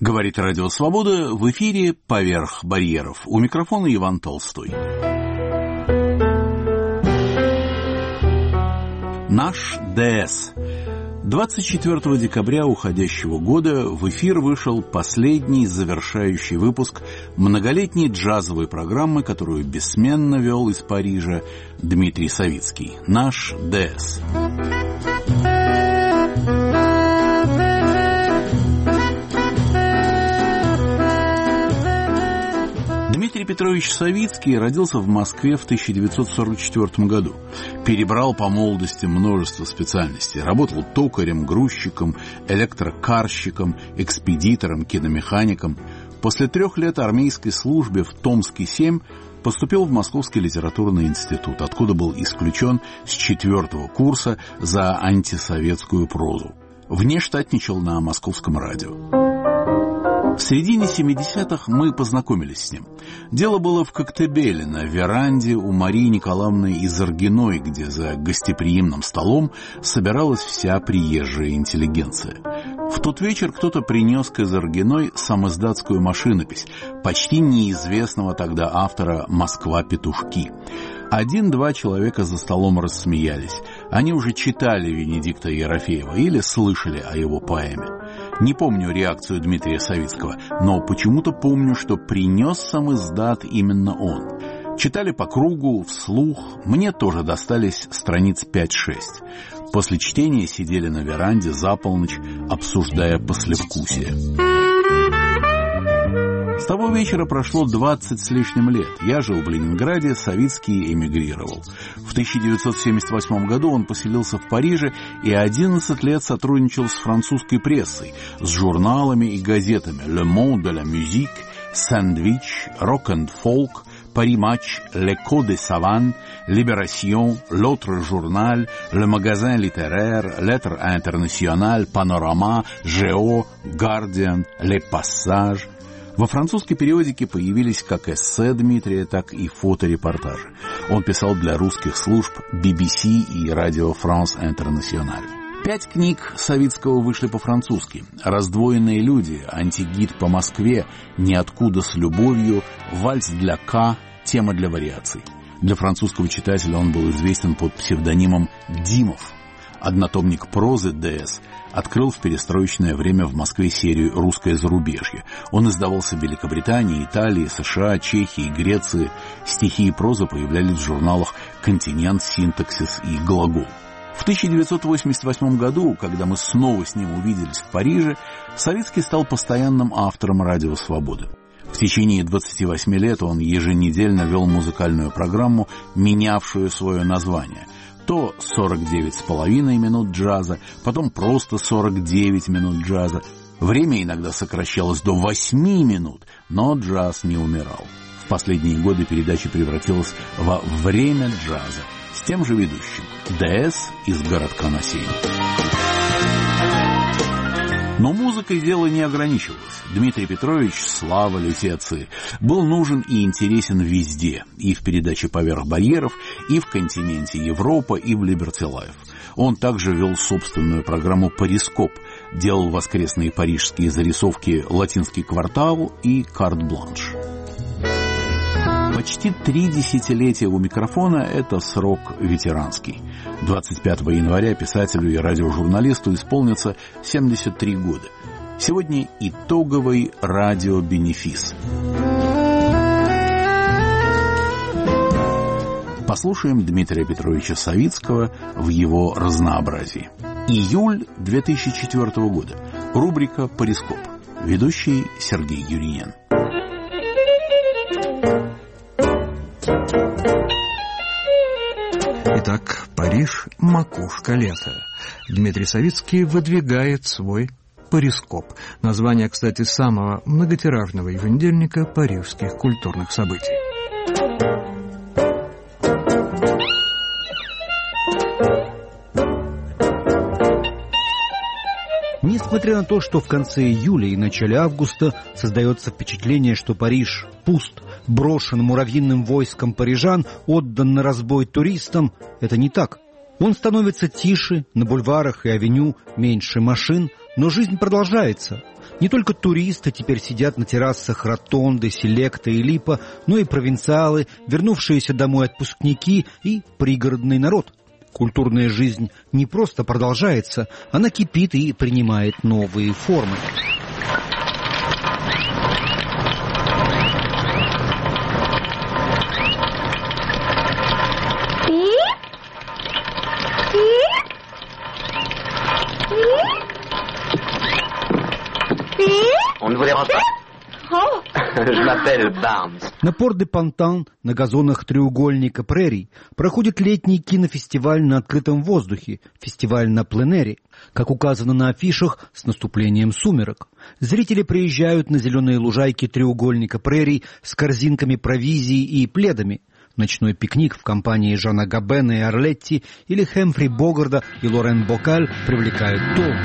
Говорит Радио Свобода, в эфире «Поверх барьеров». У микрофона Иван Толстой. Наш ДС. 24 декабря уходящего года в эфир вышел последний завершающий выпуск многолетней джазовой программы, которую бессменно вел из Парижа Дмитрий Савицкий. Наш ДС. Дмитрий Петрович Савицкий родился в Москве в 1944 году. Перебрал по молодости множество специальностей. Работал токарем, грузчиком, электрокарщиком, экспедитором, киномехаником. После 3 лет армейской службы в Томске 7 поступил в Московский литературный институт, откуда был исключен с 4 курса за антисоветскую прозу. Внештатничал на Московском радио. В середине 70-х мы познакомились с ним. Дело было в Коктебеле, на веранде у Марии Николаевны Изоргиной, где за гостеприимным столом собиралась вся приезжая интеллигенция. В тот вечер кто-то принес к Изоргиной самиздатскую машинопись, почти неизвестного тогда автора «Москва-петушки». 1-2 человека за столом рассмеялись. Они уже читали Венедикта Ерофеева или слышали о его поэме. Не помню реакцию Дмитрия Савицкого, но почему-то помню, что принес самиздат именно он. Читали по кругу, вслух. Мне тоже достались страниц 5-6. После чтения сидели на веранде за полночь, обсуждая послевкусие. С того вечера прошло 20 с лишним лет. Я жил в Ленинграде, Савицкий эмигрировал. В 1978 году он поселился в Париже и 11 лет сотрудничал с французской прессой, с журналами и газетами «Le Monde de la Musique», «Sandwich», «Rock and Folk», «Paris Match», «L'Echo des Savants», «Libération», «L'Autre Journal», «Le Magasin Littéraire», «Lettres Internationales», «Panorama», «Géo», «Guardian», «Les Passages». Во французской периодике появились как эссе Дмитрия, так и фоторепортажи. Он писал для русских служб BBC и Радио Франс Интернациональ. 5 книг Савицкого вышли по-французски. «Раздвоенные люди», «Антигид по Москве», «Ниоткуда с любовью», «Вальс для К», «Тема для вариаций». Для французского читателя он был известен под псевдонимом Димов. Однотомник прозы ДС открыл в перестроечное время в Москве серию «Русское зарубежье». Он издавался в Великобритании, Италии, США, Чехии, Греции. Стихи и проза появлялись в журналах «Континент», «Синтаксис» и «Глагол». В 1988 году, когда мы снова с ним увиделись в Париже, Савицкий стал постоянным автором «Радио Свобода». В течение 28 лет он еженедельно вел музыкальную программу, менявшую свое название. То 49,5 минут джаза, потом просто 49 минут джаза. Время иногда сокращалось до 8 минут, но джаз не умирал. В последние годы передача превратилась во «Время джаза» с тем же ведущим, ДС из городка на Сене. Но музыкой дело не ограничивалось. Дмитрий Петрович, слава лютеции, был нужен и интересен везде. И в передаче «Поверх барьеров», и в «Континенте Европа», и в «Либерти Лайф». Он также вел собственную программу «Парископ», делал воскресные парижские зарисовки «Латинский квартал» и «Карт-бланш». Почти 3 десятилетия у микрофона – это срок ветеранский. 25 января писателю и радиожурналисту исполнится 73 года. Сегодня итоговый радиобенефис. Послушаем Дмитрия Петровича Савицкого в его разнообразии. Июль 2004 года. Рубрика «Парископ». Ведущий Сергей Юрьян. Итак, Париж – макушка лета. Дмитрий Савицкий выдвигает свой «Парископ». Название, кстати, самого многотиражного еженедельника парижских культурных событий. Несмотря на то, что в конце июля и начале августа создается впечатление, что Париж пуст, брошен муравьиным войском парижан, отдан на разбой туристам, это не так. Он становится тише, на бульварах и авеню меньше машин, но жизнь продолжается. Не только туристы теперь сидят на террасах Ротонды, Селекта и Липа, но и провинциалы, вернувшиеся домой отпускники и пригородный народ. Культурная жизнь не просто продолжается, она кипит и принимает новые формы. On ne vous dérange pas? Je m'appelle Barnes. На Порт-де-Пантан, на газонах треугольника прерий, проходит летний кинофестиваль на открытом воздухе, фестиваль на пленэре, как указано на афишах, с наступлением сумерок. Зрители приезжают на зеленые лужайки треугольника прерий с корзинками провизии и пледами. Ночной пикник в компании Жана Габена и Арлетти или Хэмфри Богарда и Лорен Бокаль привлекает толпу.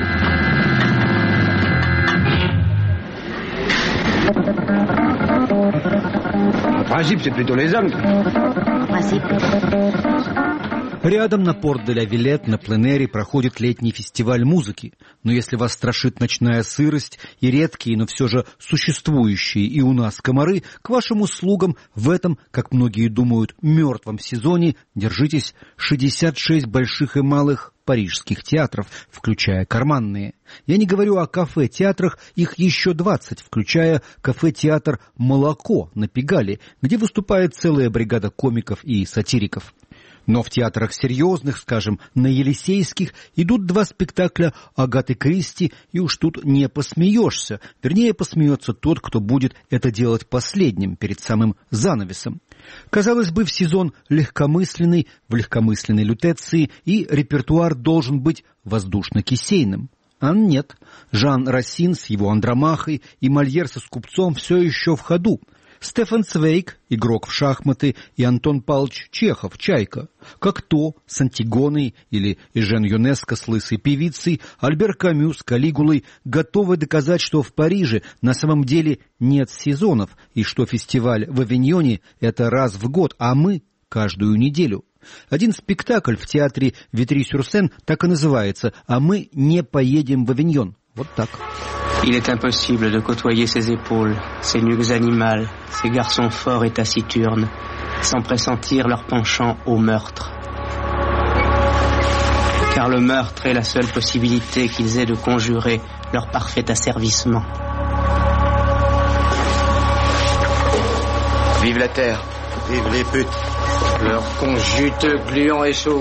Рядом на Порт-де-ля-Вилет на пленэре проходит летний фестиваль музыки. Но если вас страшит ночная сырость и редкие, но все же существующие и у нас комары, к вашим услугам в этом, как многие думают, мертвом сезоне держитесь 66 больших и малых парижских театров, включая карманные. Я не говорю о кафе-театрах, их еще 20, включая кафе-театр «Молоко» на Пегале, где выступает целая бригада комиков и сатириков. Но в театрах серьезных, скажем, на Елисейских, идут 2 спектакля Агаты Кристи, и уж тут не посмеешься. Вернее, посмеется тот, кто будет это делать последним, перед самым занавесом. Казалось бы, в сезон легкомысленный, в легкомысленной лютеции, и репертуар должен быть воздушно-кисейным. А нет, Жан Рассин с его Андромахой и Мольер со Скупцом все еще в ходу. Стефан Цвейг, игрок в шахматы, и Антон Павлович Чехов, Чайка. Кокто с Антигоной или Эжен Юнеско с лысой певицей, Альбер Камю с Калигулой готовы доказать, что в Париже на самом деле нет сезонов, и что фестиваль в Авиньоне — это раз в год, а мы — каждую неделю. Один спектакль в театре Витри-сюр-Сен так и называется «А мы не поедем в Авиньон». Вот так. Il est impossible de côtoyer ses épaules, ses nuques animales, ces garçons forts et taciturnes, sans pressentir leur penchant au meurtre. Car le meurtre est la seule possibilité qu'ils aient de conjurer leur parfait asservissement. Vive la terre, vive les putes, leur conjuteux gluant et chaud.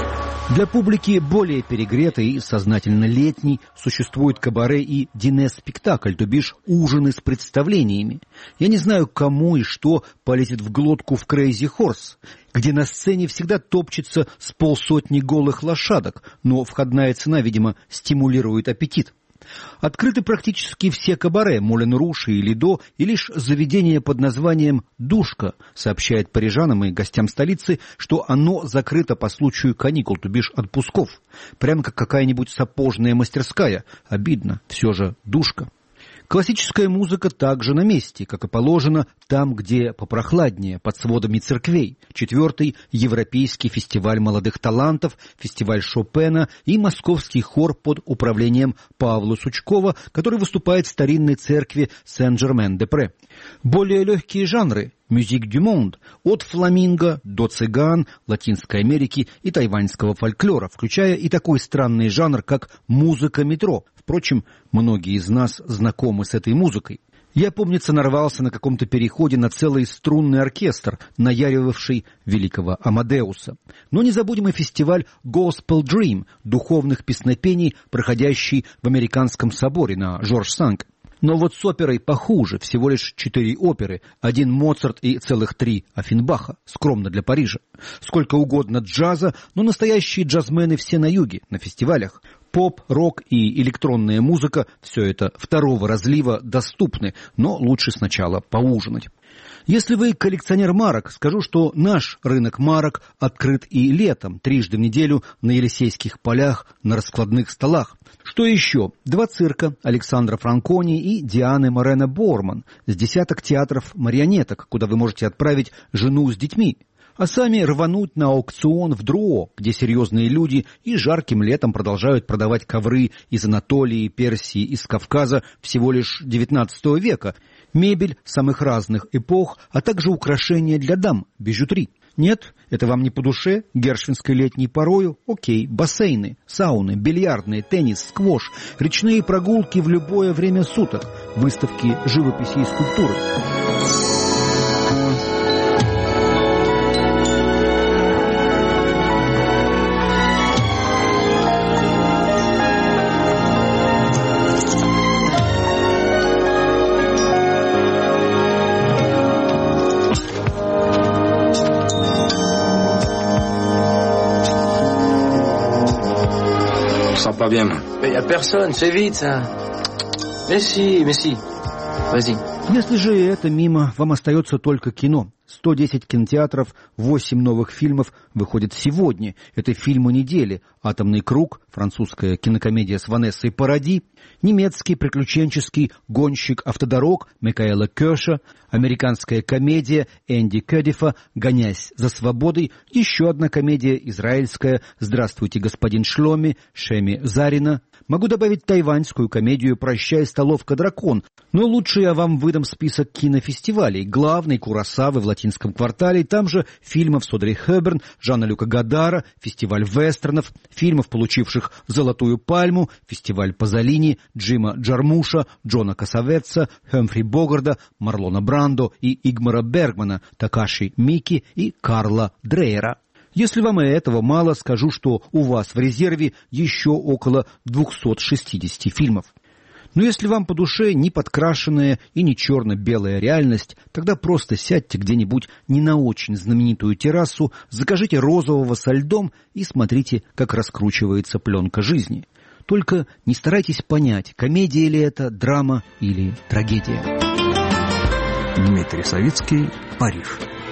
Для публики более перегретой и сознательно летней существует кабаре и динер-спектакль, то бишь ужины с представлениями. Я не знаю, кому и что полезет в глотку в Crazy Horse, где на сцене всегда топчется с 50 голых лошадок, но входная цена, видимо, стимулирует аппетит. Открыты практически все кабаре, Мулен Руш и Лидо, и лишь заведение под названием «Душка» сообщает парижанам и гостям столицы, что оно закрыто по случаю каникул, то бишь отпусков. Прямо как какая-нибудь сапожная мастерская. Обидно, все же «Душка». Классическая музыка также на месте, как и положено, там, где попрохладнее, под сводами церквей. 4-й Европейский фестиваль молодых талантов, фестиваль Шопена и московский хор под управлением Павла Сучкова, который выступает в старинной церкви Сен-Жермен-де-Пре. Более легкие жанры – «Musique du monde», от фламинго до цыган, Латинской Америки и тайваньского фольклора, включая и такой странный жанр, как музыка метро. Впрочем, многие из нас знакомы с этой музыкой. Я, помнится, нарвался на каком-то переходе на целый струнный оркестр, наяривавший великого Амадеуса. Но не забудем и фестиваль Gospel Dream, духовных песнопений, проходящий в Американском соборе на Жорж-Санк. Но вот с оперой похуже, всего лишь 4 оперы, 1 Моцарт и целых 3 Оффенбаха, скромно для Парижа. Сколько угодно джаза, но настоящие джазмены все на юге, на фестивалях. Поп, рок и электронная музыка – все это второго разлива доступны, но лучше сначала поужинать. Если вы коллекционер марок, скажу, что наш рынок марок открыт и летом, 3 раза в неделю на Елисейских полях, на раскладных столах. Что еще? 2 цирка Александра Франкони и Дианы Морено Борман, с десяток театров марионеток, куда вы можете отправить жену с детьми. а сами рвануть на аукцион в Друо, где серьезные люди и жарким летом продолжают продавать ковры из Анатолии, Персии, из Кавказа всего лишь XIX века, мебель самых разных эпох, а также украшения для дам, бижутери. Нет, это вам не по душе, гершвинской летней порою? Окей, бассейны, сауны, бильярдные, теннис, сквош, речные прогулки в любое время суток, выставки живописи и скульптуры. Pas bien. Mais y a personne, c'est vite ça. Mais si. Vas-y. Если же и это мимо, вам остается только кино. 110 кинотеатров, 8 новых фильмов выходят сегодня. Это фильмы недели. «Атомный круг», французская кинокомедия с Ванессой Паради, немецкий приключенческий «Гонщик автодорог» Микаэла Кёша, американская комедия Энди Кэддифа «Гонясь за свободой», еще одна комедия израильская «Здравствуйте, господин Шломи» Шеми Зарина. Могу добавить тайваньскую комедию «Прощай, столовка, дракон». Но лучше я вам выдам список кинофестивалей. Главный Куросавы в Латинском квартале, там же фильмов с Одри Хепберн, Жана-Люка Годара, фестиваль вестернов, фильмов, получивших «Золотую пальму», фестиваль Пазолини, Джима Джармуша, Джона Кассаветса, Хэмфри Богарда, Марлона Брандо и Игмара Бергмана, Такаши Мики и Карла Дрейера. Если вам и этого мало, скажу, что у вас в резерве еще около 260 фильмов. Но если вам по душе не подкрашенная и не черно-белая реальность, тогда просто сядьте где-нибудь не на очень знаменитую террасу, закажите розового со льдом и смотрите, как раскручивается пленка жизни. Только не старайтесь понять, комедия ли это, драма или трагедия. Дмитрий Савицкий, Париж.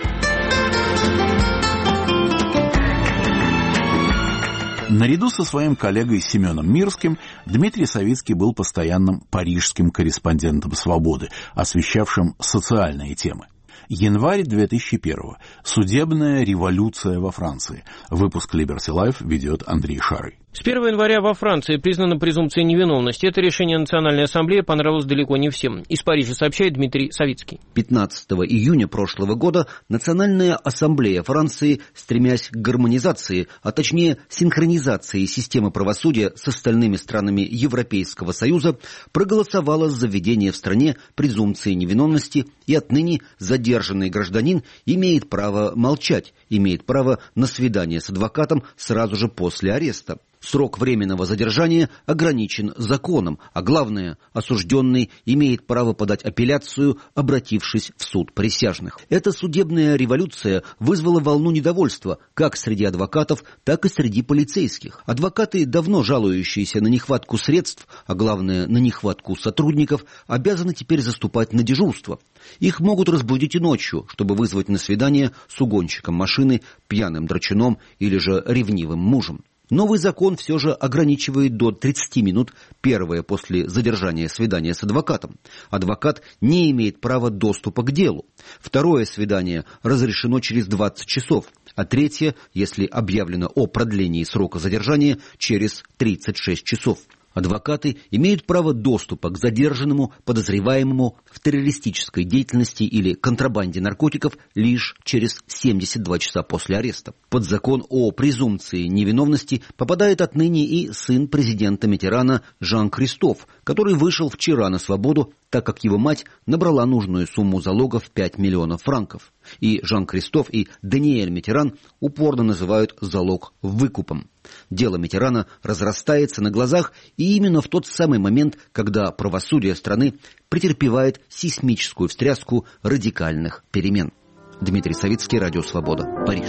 Наряду со своим коллегой Семеном Мирским Дмитрий Савицкий был постоянным парижским корреспондентом «Свободы», освещавшим социальные темы. Январь 2001. Судебная революция во Франции. Выпуск Liberty Life ведет Андрей Шарый. С 1 января во Франции признана презумпция невиновности. Это решение Национальной ассамблеи понравилось далеко не всем. Из Парижа сообщает Дмитрий Савицкий. 15 июня прошлого года Национальная ассамблея Франции, стремясь к гармонизации, а точнее синхронизации системы правосудия с остальными странами Европейского Союза, проголосовала за введение в стране презумпции невиновности, и отныне задержанный гражданин имеет право молчать, имеет право на свидание с адвокатом сразу же после ареста. Срок временного задержания ограничен законом, а главное, осужденный имеет право подать апелляцию, обратившись в суд присяжных. Эта судебная революция вызвала волну недовольства как среди адвокатов, так и среди полицейских. Адвокаты, давно жалующиеся на нехватку средств, а главное, на нехватку сотрудников, обязаны теперь заступать на дежурство. Их могут разбудить и ночью, чтобы вызвать на свидание с угонщиком машины, пьяным драчуном или же ревнивым мужем. Новый закон все же ограничивает до 30 минут первое после задержания свидания с адвокатом. Адвокат не имеет права доступа к делу. Второе свидание разрешено через 20 часов, а третье, если объявлено о продлении срока задержания, через 36 часов. Адвокаты имеют право доступа к задержанному, подозреваемому в террористической деятельности или контрабанде наркотиков лишь через 72 часа после ареста. Под закон о презумпции невиновности попадает отныне и сын президента Миттерана Жан-Кристоф, который вышел вчера на свободу, так как его мать набрала нужную сумму залога в 5 миллионов франков. И Жан-Кристоф, и Даниэль Миттеран упорно называют залог выкупом. Дело Миттерана разрастается на глазах, и именно в тот самый момент, когда правосудие страны претерпевает сейсмическую встряску радикальных перемен. Дмитрий Савицкий, Радио Свобода, Париж.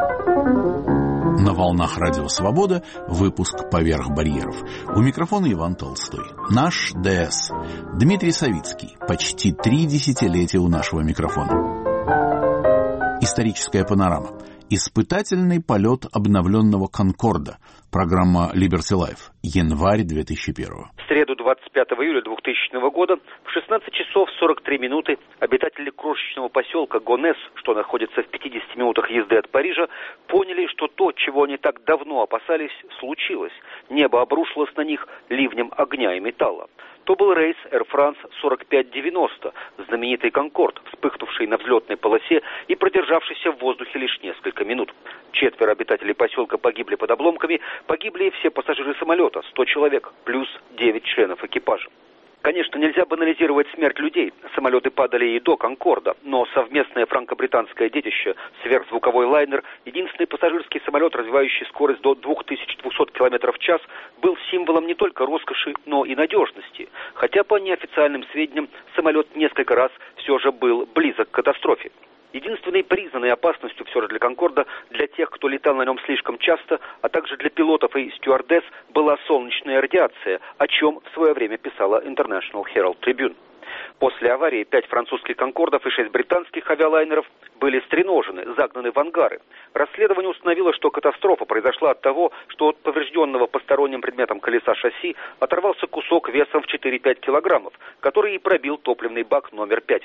На волнах Радио Свобода выпуск «Поверх барьеров». У микрофона Иван Толстой. Наш ДС. Дмитрий Савицкий. Почти 3 десятилетия у нашего микрофона. Историческая панорама. Испытательный полет обновленного «Конкорда». Программа Liberty Life. Январь 2001. В среду 25 июля 2000 года в 16 часов 43 минуты обитатели крошечного поселка Гонес, что находится в 50 минутах езды от Парижа, поняли, что то, чего они так давно опасались, случилось. Небо обрушилось на них ливнем огня и металла. То был рейс Air France 4590, знаменитый «Конкорд», вспыхнувший на взлетной полосе и продержавшийся в воздухе лишь несколько минут. 4 обитателей поселка погибли под обломками, погибли и все пассажиры самолета, 100 человек, плюс 9 членов экипажа. Конечно, нельзя банализировать смерть людей. Самолеты падали и до «Конкорда», но совместное франко-британское детище, сверхзвуковой лайнер, единственный пассажирский самолет, развивающий скорость до 2200 км в час, был символом не только роскоши, но и надежности. Хотя, по неофициальным сведениям, самолет несколько раз все же был близок к катастрофе. Единственной признанной опасностью все же для «Конкорда», для тех, кто летал на нем слишком часто, а также для пилотов и стюардесс, была солнечная радиация, о чем в свое время писала International Herald Tribune. После аварии 5 французских «Конкордов» и 6 британских авиалайнеров были стреножены, загнаны в ангары. Расследование установило, что катастрофа произошла от того, что от поврежденного посторонним предметом колеса шасси оторвался кусок весом в 4-5 килограммов, который и пробил топливный бак номер 5.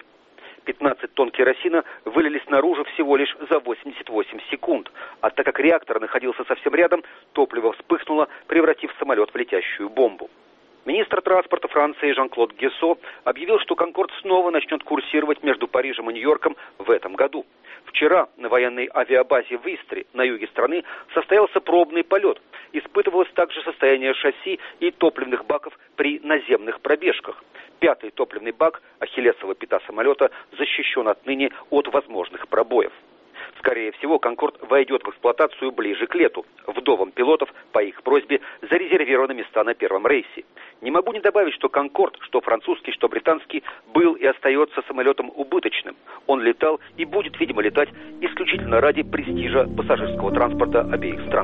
15 тонн керосина вылились наружу всего лишь за 88 секунд. А так как реактор находился совсем рядом, топливо вспыхнуло, превратив самолет в летящую бомбу. Министр транспорта Франции Жан-Клод Гессо объявил, что «Конкорд» снова начнет курсировать между Парижем и Нью-Йорком в этом году. Вчера на военной авиабазе в Истре, на юге страны, состоялся пробный полет. Испытывалось также состояние шасси и топливных баков при наземных пробежках. 5-й топливный бак, ахиллесова пята самолета, защищен отныне от возможных пробоев. Скорее всего, «Конкорд» войдет в эксплуатацию ближе к лету. Вдовам пилотов, по их просьбе, зарезервированы места на первом рейсе. Не могу не добавить, что «Конкорд», что французский, что британский, был и остается самолетом убыточным. Он летал и будет, видимо, летать исключительно ради престижа пассажирского транспорта обеих стран.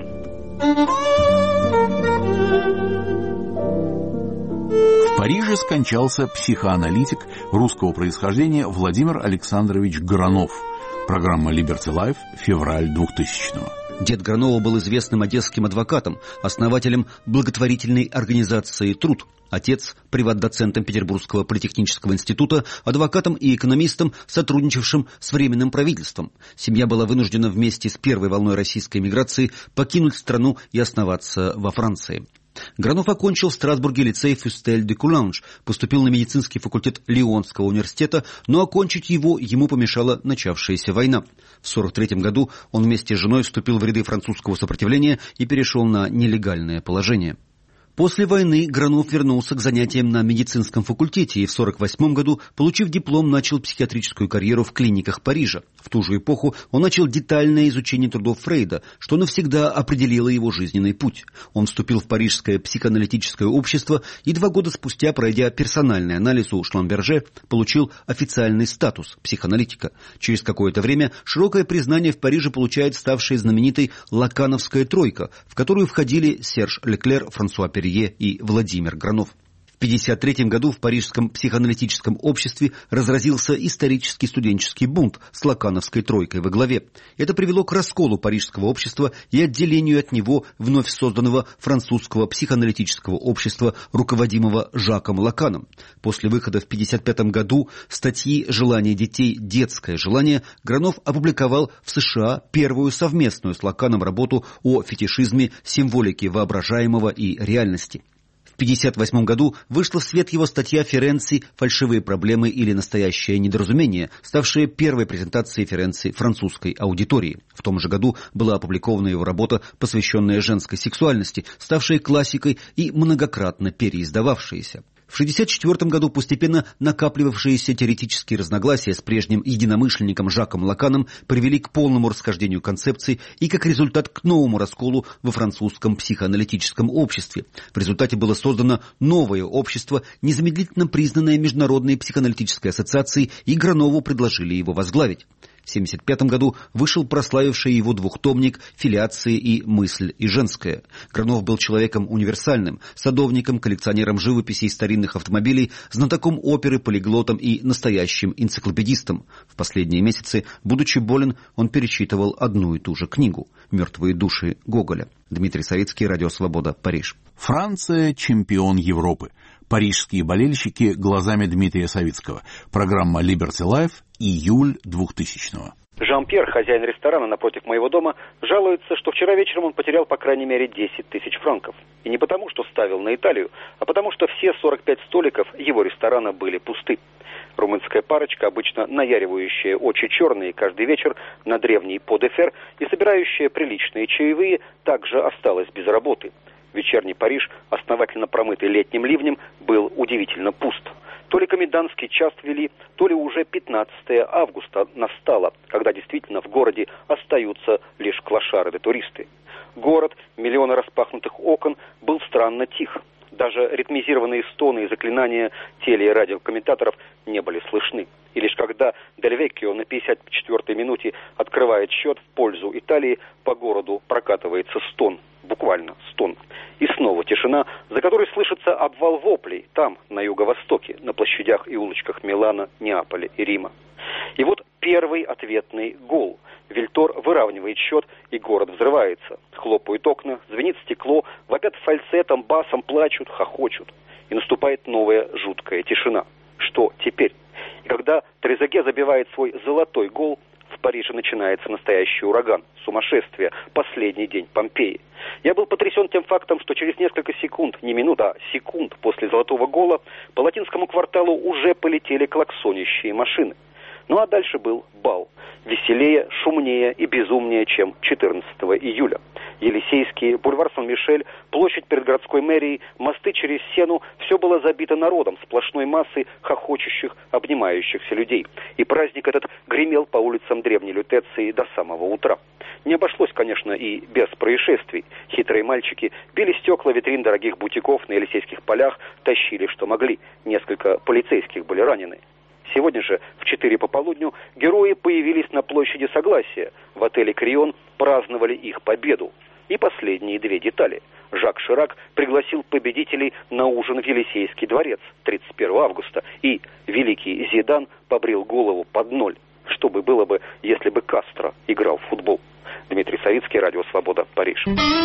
В Париже скончался психоаналитик русского происхождения Владимир Александрович Гранов. Программа Liberty Life, февраль 2000-го. Дед Гранова был известным одесским адвокатом, основателем благотворительной организации «Труд». Отец – приват-доцентом Петербургского политехнического института, адвокатом и экономистом, сотрудничавшим с Временным правительством. Семья была вынуждена вместе с первой волной российской эмиграции покинуть страну и основаться во Франции. Гранов окончил в Страсбурге лицей Фюстель-де-Куланж, поступил на медицинский факультет Лионского университета, но окончить его ему помешала начавшаяся война. В 1943 году он вместе с женой вступил в ряды французского сопротивления и перешел на нелегальное положение. После войны Гранов вернулся к занятиям на медицинском факультете и в 1948 году, получив диплом, начал психиатрическую карьеру в клиниках Парижа. В ту же эпоху он начал детальное изучение трудов Фрейда, что навсегда определило его жизненный путь. Он вступил в Парижское психоаналитическое общество и 2 года спустя, пройдя персональный анализ у Шламберже, получил официальный статус психоаналитика. Через какое-то время широкое признание в Париже получает ставшая знаменитой «Лакановская тройка», в которую входили Серж Леклер, Франсуа Перье и Владимир Гранов. В 1953 году в Парижском психоаналитическом обществе разразился исторический студенческий бунт с Лакановской тройкой во главе. Это привело к расколу парижского общества и отделению от него вновь созданного французского психоаналитического общества, руководимого Жаком Лаканом. После выхода в 1955 году статьи «Желание детей. Детское желание» Гранов опубликовал в США первую совместную с Лаканом работу о фетишизме, символике воображаемого и реальности. В 1958 году вышла в свет его статья «Ференци. Фальшивые проблемы или настоящее недоразумение», ставшая первой презентацией Ференци французской аудитории. В том же году была опубликована его работа, посвященная женской сексуальности, ставшая классикой и многократно переиздававшаяся. В 1964 году постепенно накапливавшиеся теоретические разногласия с прежним единомышленником Жаком Лаканом привели к полному расхождению концепций и, как результат, к новому расколу во французском психоаналитическом обществе. В результате было создано новое общество, незамедлительно признанное Международной психоаналитической ассоциацией, и Гранову предложили его возглавить. В 1975 году вышел прославивший его двухтомник «Филиации» и «Мысль и женская». Гранов был человеком универсальным, садовником, коллекционером живописи и старинных автомобилей, знатоком оперы, полиглотом и настоящим энциклопедистом. В последние месяцы, будучи болен, он перечитывал одну и ту же книгу «Мертвые души» Гоголя. Дмитрий Савицкий, Радио Свобода, Париж. Франция – чемпион Европы. Парижские болельщики глазами Дмитрия Савицкого. Программа Liberty Life, июль 2000-го. Жан-Пьер, хозяин ресторана напротив моего дома, жалуется, что вчера вечером он потерял по крайней мере 10 тысяч франков. И не потому, что ставил на Италию, а потому, что все 45 столиков его ресторана были пусты. Румынская парочка, обычно наяривающая очи черные каждый вечер на древний подефер и собирающая приличные чаевые, также осталась без работы. Вечерний Париж, основательно промытый летним ливнем, был удивительно пуст. То ли комендантский час ввели, то ли уже 15 августа настало, когда действительно в городе остаются лишь клошары да туристы. Город, миллионы распахнутых окон, был странно тих. Даже ритмизированные стоны и заклинания теле- и радиокомментаторов не были слышны. И лишь когда Дель Веккио на 54-й минуте открывает счет в пользу Италии, по городу прокатывается стон. Буквально стон. И снова тишина, за которой слышится обвал воплей там, на юго-востоке, на площадях и улочках Милана, Неаполя и Рима. И вот первый ответный гол. Вильтор выравнивает счет, и город взрывается. Хлопают окна, звенит стекло, вопят фальцетом, басом, плачут, хохочут. И наступает новая жуткая тишина. Что теперь? И когда Трезеге забивает свой золотой гол, в Париже начинается настоящий ураган, сумасшествие, последний день Помпеи. Я был потрясен тем фактом, что через несколько секунд, не минут, а секунд после золотого гола по латинскому кварталу уже полетели клаксонящие машины. Ну а дальше был бал. Веселее, шумнее и безумнее, чем 14 июля. Елисейский, бульвар Сан-Мишель, площадь перед городской мэрией, мосты через Сену – все было забито народом, сплошной массой хохочущих, обнимающихся людей. И праздник этот гремел по улицам древней Лютеции до самого утра. Не обошлось, конечно, и без происшествий. Хитрые мальчики били стекла витрин дорогих бутиков на Елисейских полях, тащили, что могли. Несколько полицейских были ранены. Сегодня же в 4 пополудню герои появились на площади Согласия. В отеле «Крион» праздновали их победу. И последние 2 детали. Жак Ширак пригласил победителей на ужин в Елисейский дворец 31 августа. И великий Зидан побрил голову под 0. Что бы было бы, если бы Кастро играл в футбол? Дмитрий Савицкий, Радио Свобода, Париж.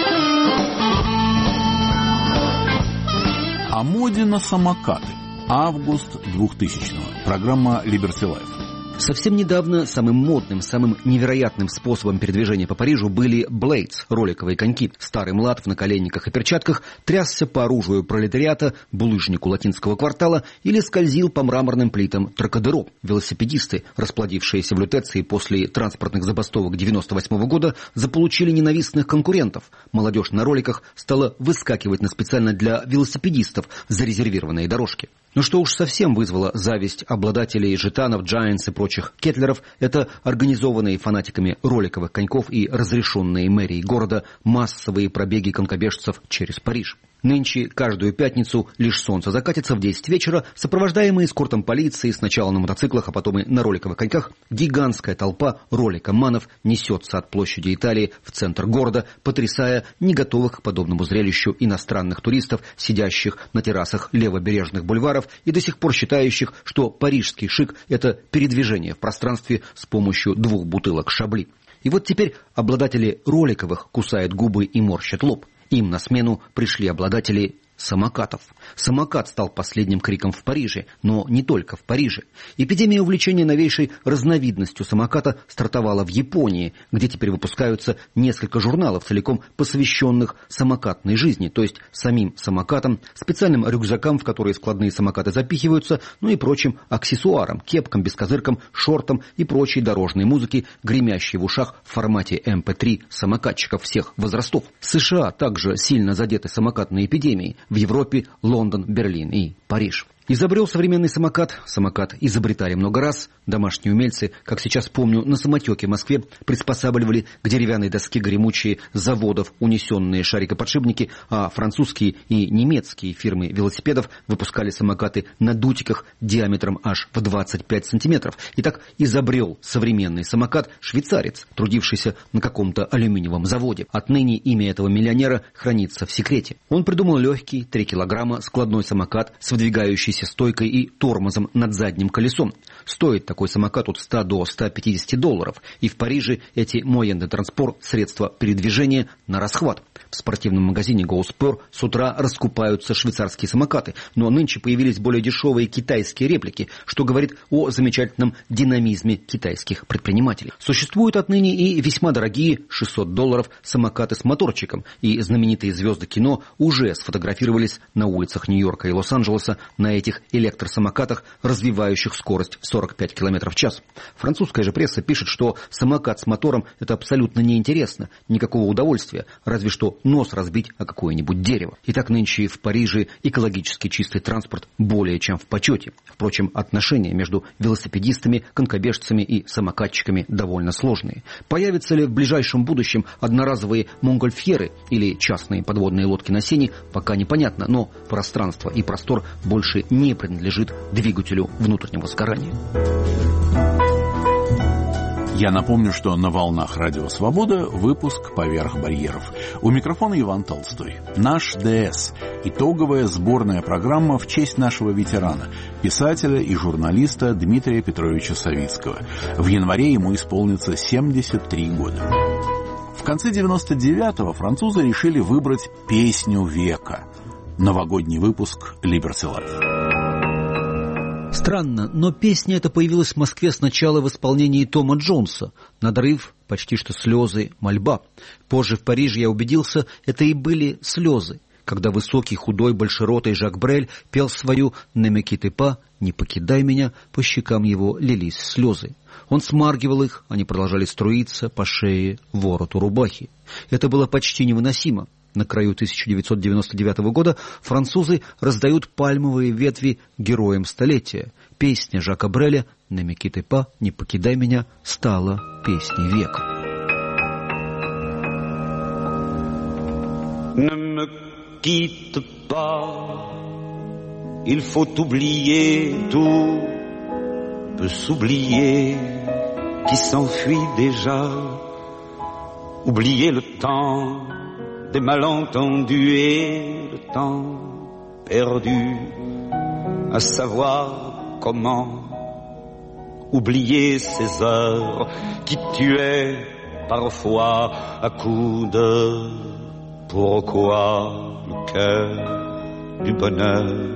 О моде на самокаты. Август 2000-го. Программа Liberty Life. Совсем недавно самым модным, самым невероятным способом передвижения по Парижу были блейдс, роликовые коньки. Старый млад в наколенниках и перчатках трясся по оружию пролетариата, булыжнику латинского квартала или скользил по мраморным плитам Трокадеро. Велосипедисты, расплодившиеся в Лютеции после транспортных забастовок 1998 года, заполучили ненавистных конкурентов. Молодежь на роликах стала выскакивать на специально для велосипедистов зарезервированные дорожки. Но что уж совсем вызвало зависть обладателей жетанов, Giants и прочих кетлеров, это организованные фанатиками роликовых коньков и разрешенные мэрией города массовые пробеги конькобежцев через Париж. Нынче каждую пятницу лишь солнце закатится в 10 вечера, сопровождаемые эскортом полиции сначала на мотоциклах, а потом и на роликовых коньках, гигантская толпа роликоманов несется от площади Италии в центр города, потрясая не готовых к подобному зрелищу иностранных туристов, сидящих на террасах левобережных бульваров и до сих пор считающих, что парижский шик – это передвижение в пространстве с помощью 2 бутылок Шабли. И вот теперь обладатели роликовых кусают губы и морщат лоб. Им на смену пришли обладатели самокатов. Самокат стал последним криком в Париже, но не только в Париже. Эпидемия увлечения новейшей разновидностью самоката стартовала в Японии, где теперь выпускаются несколько журналов, целиком посвященных самокатной жизни, то есть самим самокатам, специальным рюкзакам, в которые складные самокаты запихиваются, ну и прочим аксессуарам, кепкам, бескозыркам, шортам и прочей дорожной музыке, гремящей в ушах в формате MP3 самокатчиков всех возрастов. США также сильно задеты самокатной эпидемией. В Европе Лондон, Берлин и Париж. Изобрел современный самокат. Самокат изобретали много раз. Домашние умельцы, как сейчас помню, на самотеке в Москве приспосабливали к деревянной доске гремучие с заводов унесенные шарикоподшипники, а французские и немецкие фирмы велосипедов выпускали самокаты на дутиках диаметром аж в 25 сантиметров. И так изобрел современный самокат швейцарец, трудившийся на каком-то алюминиевом заводе. Отныне имя этого миллионера хранится в секрете. Он придумал легкий, 3 килограмма, складной самокат с выдвигающейся стойкой и тормозом над задним колесом. Стоит такой самокат от 100 до 150 долларов. И в Париже эти моенный транспорт, средства передвижения на расхват. В спортивном магазине Go Sport с утра раскупаются швейцарские самокаты. Но нынче появились более дешевые китайские реплики, что говорит о замечательном динамизме китайских предпринимателей. Существуют отныне и весьма дорогие $600 самокаты с моторчиком. И знаменитые звезды кино уже сфотографировались на улицах Нью-Йорка и Лос-Анджелеса на этих электросамокатах, развивающих скорость в 45 км в час. Французская же пресса пишет, что самокат с мотором – это абсолютно неинтересно, никакого удовольствия, разве что нос разбить о какое-нибудь дерево. Итак, нынче в Париже экологически чистый транспорт более чем в почете. Впрочем, отношения между велосипедистами, конькобежцами и самокатчиками довольно сложные. Появятся ли в ближайшем будущем одноразовые монгольфьеры или частные подводные лодки на сене, пока непонятно, но пространство и простор больше не принадлежит двигателю внутреннего сгорания. Я напомню, что на волнах Радио Свобода выпуск «Поверх барьеров». У микрофона Иван Толстой. Наш ДС. Итоговая сборная программа в честь нашего ветерана, писателя и журналиста Дмитрия Петровича Савицкого. В январе ему исполнится 73 года. В конце 99-го французы решили выбрать песню века. Новогодний выпуск «Liberty Life». Странно, но песня эта появилась в Москве сначала в исполнении Тома Джонса. Надрыв, почти что слезы, мольба. Позже в Париже я убедился, это и были слезы, когда высокий, худой, большеротый Жак Брель пел свою «Ne me quitte pas», «Не покидай меня», по щекам его лились слезы. Он смаргивал их, они продолжали струиться по шее, вороту рубахи. Это было почти невыносимо. На краю 1999 года французы раздают пальмовые ветви героям столетия. Песня Жака Бреля «Ne me quitte pas», «Не покидай меня» стала песней века. Ne me quitte pas, il faut oublier, tout peut s'oublier, qui s'enfuit déjà, oublier le temps des malentendus et le temps perdu, à savoir comment oublier ces heures qui tuaient parfois à coups de pourquoi le cœur du bonheur.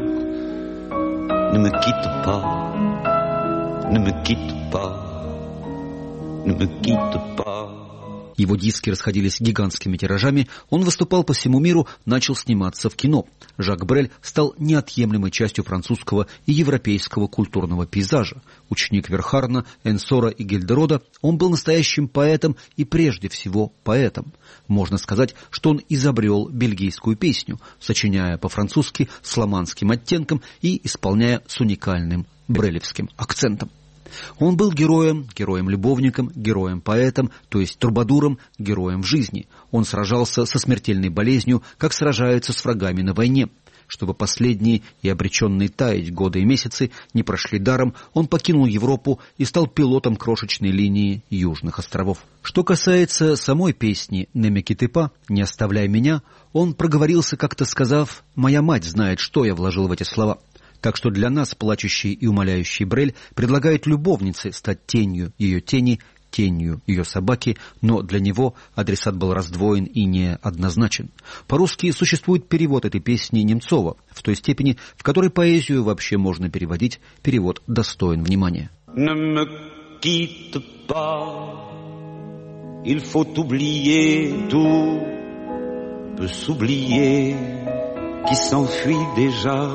Ne me quitte pas, ne me quitte pas, ne me quitte pas. Его диски расходились гигантскими тиражами, он выступал по всему миру, начал сниматься в кино. Жак Брель стал неотъемлемой частью французского и европейского культурного пейзажа. Ученик Верхарна, Энсора и Гильдерода, он был настоящим поэтом и прежде всего поэтом. Можно сказать, что он изобрел бельгийскую песню, сочиняя по-французски с фламандским оттенком и исполняя с уникальным брелевским акцентом. Он был героем-любовником, героем-поэтом, то есть трубадуром, героем в жизни. Он сражался со смертельной болезнью, как сражаются с врагами на войне. Чтобы последние и обреченные таять годы и месяцы не прошли даром, он покинул Европу и стал пилотом крошечной линии Южных островов. Что касается самой песни «Ne me quitte pas», «Не оставляй меня», он проговорился, как-то сказав: «Моя мать знает, что я вложил в эти слова». Так что для нас плачущий и умоляющий Брель предлагает любовнице стать тенью ее тени, тенью ее собаки, но для него адресат был раздвоен и неоднозначен. По-русски существует перевод этой песни Немцова, в той степени, в которой поэзию вообще можно переводить, перевод достоин внимания. Ne me quitte pas, il faut oublier, tout peut s'oublier, qui s'enfuit déjà.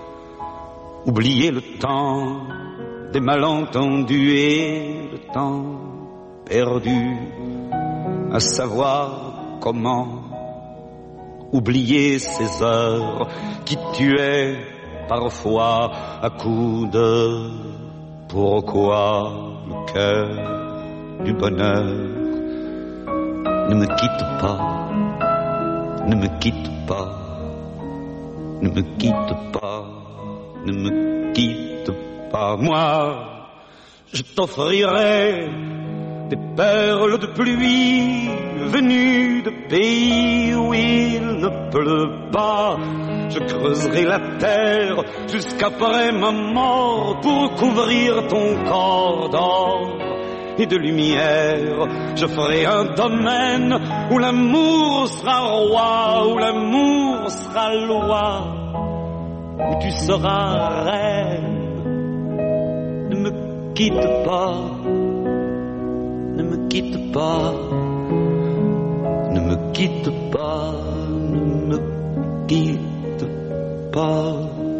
Oublier le temps des malentendus et le temps perdu, à savoir comment oublier ces heures qui tuaient parfois à coups de pourquoi le cœur du bonheur ne me quitte pas, ne me quitte pas, ne me quitte pas, ne me quitte pas. Moi, je t'offrirai des perles de pluie venues de pays où il ne pleut pas. Je creuserai la terre jusqu'après ma mort pour couvrir ton corps d'or et de lumière. Je ferai un domaine où l'amour sera roi, où l'amour sera loi, où tu seras reine. Ne me quitte pas, ne me quitte pas, ne me quitte pas, ne me quitte pas.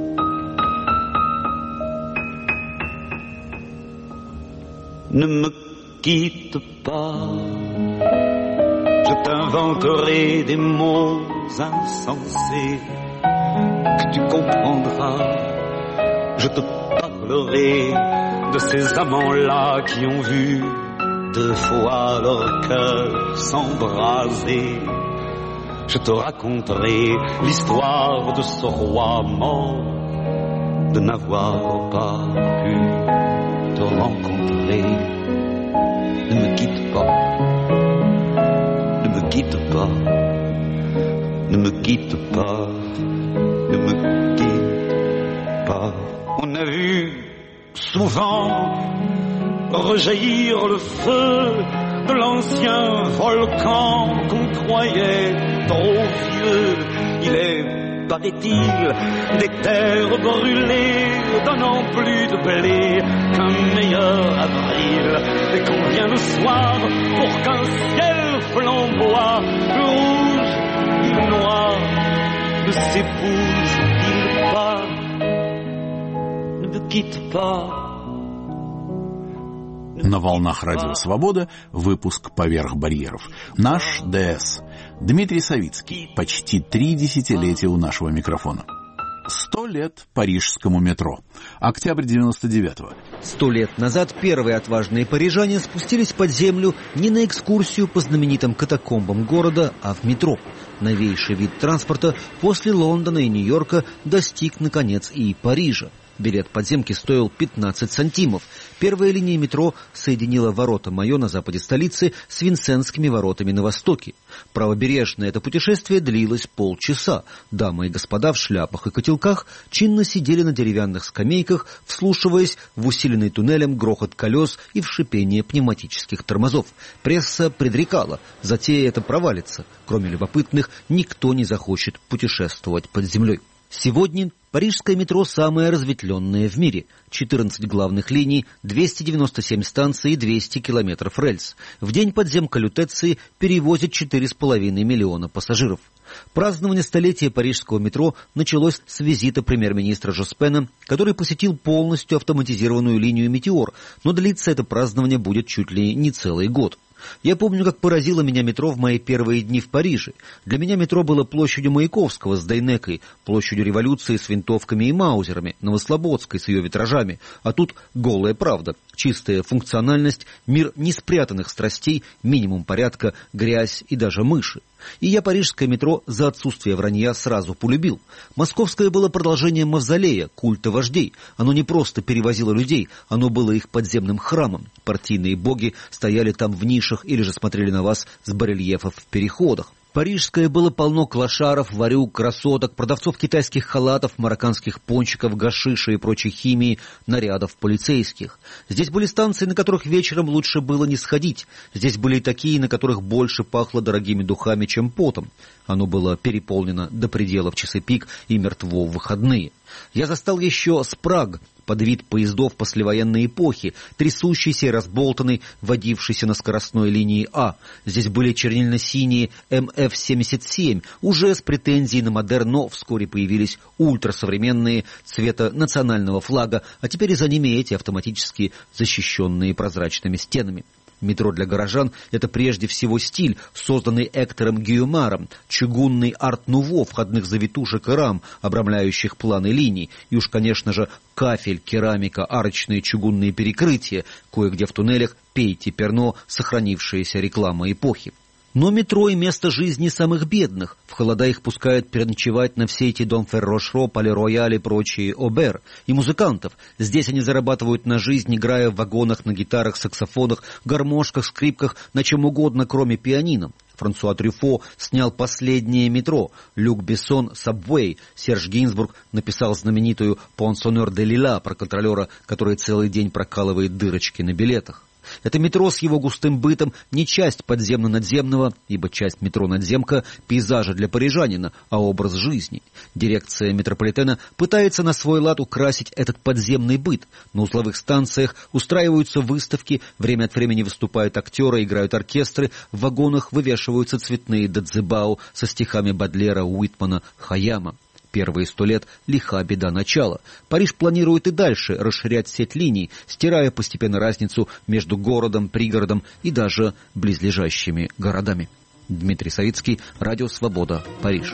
Ne me quitte pas, je t'inventerai des mots insensés que tu comprendras. Je te parlerai de ces amants-là qui ont vu 2 fois leur cœur s'embraser. Je te raconterai l'histoire de ce roi mort, de n'avoir pas pu te rencontrer. Ne me quitte pas, ne me quitte pas, ne me quitte pas, ne me quitte pas. On a vu souvent rejaillir le feu de l'ancien volcan qu'on croyait trop vieux. Il est, paraît-il, des terres brûlées donnant plus de blé qu'un meilleur avril. Et qu'on vient le soir pour qu'un ciel flamboie, le rouge et le noir ne s'épousent-ils pas? Ne me quitte pas. На волнах Радио Свобода выпуск «Поверх барьеров». Наш ДС. Дмитрий Савицкий. Почти 3 десятилетия у нашего микрофона. 100 лет парижскому метро. Октябрь 99-го. 100 лет назад первые отважные парижане спустились под землю не на экскурсию по знаменитым катакомбам города, а в метро. Новейший вид транспорта после Лондона и Нью-Йорка достиг, наконец, и Парижа. Билет подземки стоил 15 сантимов. Первая линия метро соединила ворота Майо на западе столицы с Винсентскими воротами на востоке. Правобережное это путешествие длилось полчаса. Дамы и господа в шляпах и котелках чинно сидели на деревянных скамейках, вслушиваясь в усиленный туннелем грохот колес и в шипение пневматических тормозов. Пресса предрекала, затея эта провалится. Кроме любопытных, никто не захочет путешествовать под землей. Сегодня парижское метро самое разветвленное в мире. 14 главных линий, 297 станций и 200 километров рельс. В день подземка Лютеции перевозит 4,5 миллиона пассажиров. Празднование столетия парижского метро началось с визита премьер-министра Жоспена, который посетил полностью автоматизированную линию «Метеор», но длиться это празднование будет чуть ли не целый год. Я помню, как поразило меня метро в мои первые дни в Париже. Для меня метро было площадью Маяковского с Дайнекой, площадью революции с винтовками и маузерами, Новослободской с ее витражами. А тут голая правда, чистая функциональность, мир неспрятанных страстей, минимум порядка, грязь и даже мыши. И я парижское метро за отсутствие вранья сразу полюбил. Московское было продолжением мавзолея, культа вождей. Оно не просто перевозило людей, оно было их подземным храмом. Партийные боги стояли там в нишах или же смотрели на вас с барельефов в переходах. Парижское было полно клошаров, варюг, красоток, продавцов китайских халатов, марокканских пончиков, гашиша и прочей химии, нарядов полицейских. Здесь были станции, на которых вечером лучше было не сходить. Здесь были и такие, на которых больше пахло дорогими духами, чем потом. Оно было переполнено до предела в часы пик и мертво в выходные. Я застал еще Спраг, под вид поездов послевоенной эпохи, трясущийся и разболтанный, водившийся на скоростной линии А. Здесь были чернильно-синие МФ-77, уже с претензией на модерн, но вскоре появились ультрасовременные цвета национального флага, а теперь и за ними эти автоматически защищенные прозрачными стенами. Метро для горожан – это прежде всего стиль, созданный Эктором Гюймаром, чугунный арт-нуво входных завитушек и рам, обрамляющих планы линий, и уж, конечно же, кафель, керамика, арочные чугунные перекрытия, кое-где в туннелях пейте перно, сохранившаяся реклама эпохи. Но метро и место жизни самых бедных. В холода их пускают переночевать на все эти Дон-Феррошро, Пале-Рояль и прочие Обер. И музыкантов. Здесь они зарабатывают на жизнь, играя в вагонах, на гитарах, саксофонах, гармошках, скрипках, на чем угодно, кроме пианино. Франсуа Трюфо снял «Последнее метро», Люк Бессон «Сабвей», Серж Гинзбург написал знаменитую «Пансоннер де Лила» про контролера, который целый день прокалывает дырочки на билетах. Это метро с его густым бытом не часть подземно-надземного, ибо часть метро-надземка – пейзажа для парижанина, а образ жизни. Дирекция метрополитена пытается на свой лад украсить этот подземный быт. На узловых станциях устраиваются выставки, время от времени выступают актеры, играют оркестры, в вагонах вывешиваются цветные дадзебао со стихами Бодлера, Уитмана, Хаяма. Первые 100 лет лиха беда начала. Париж планирует и дальше расширять сеть линий, стирая постепенно разницу между городом, пригородом и даже близлежащими городами. Дмитрий Савицкий, Радио Свобода, Париж.